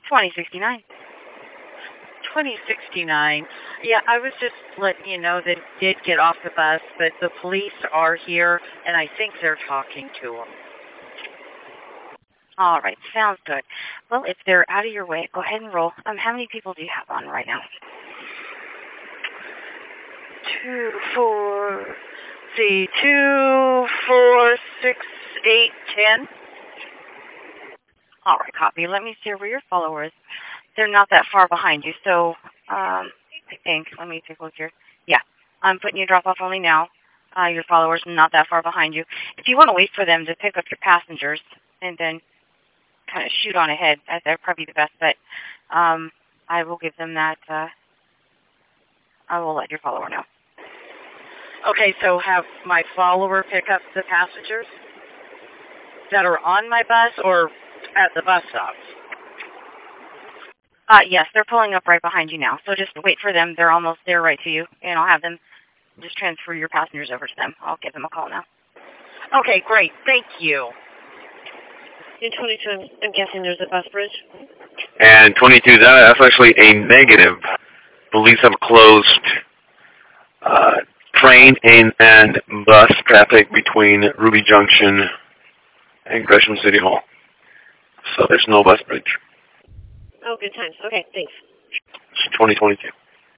2069. 2069. Yeah, I was just letting you know that it did get off the bus, but the police are here, and I think they're talking to him. All right, sounds good. Well, if they're out of your way, go ahead and roll. How many people do you have on right now? 2, 4, see, 2, 4, 6, 8, 10. All right, copy. Let me see where your followers. They're not that far behind you, so I think. Let me take a look here. Yeah, I'm putting you drop off only now. Your followers are not that far behind you. If you want to wait for them to pick up your passengers and then kind of shoot on ahead, that'd probably be the best bet. I will give them that. I will let your follower know. Okay, so have my follower pick up the passengers that are on my bus or at the bus stops? Yes, they're pulling up right behind you now. So just wait for them. They're almost there right to you, and I'll have them just transfer your passengers over to them. I'll give them a call now. Okay, great. Thank you. In 22, I'm guessing there's a bus bridge. And 22, that's actually a negative. Police have closed train and bus traffic between Ruby Junction and Gresham City Hall. So there's no bus bridge. Oh, good times. Okay, thanks. It's 2022.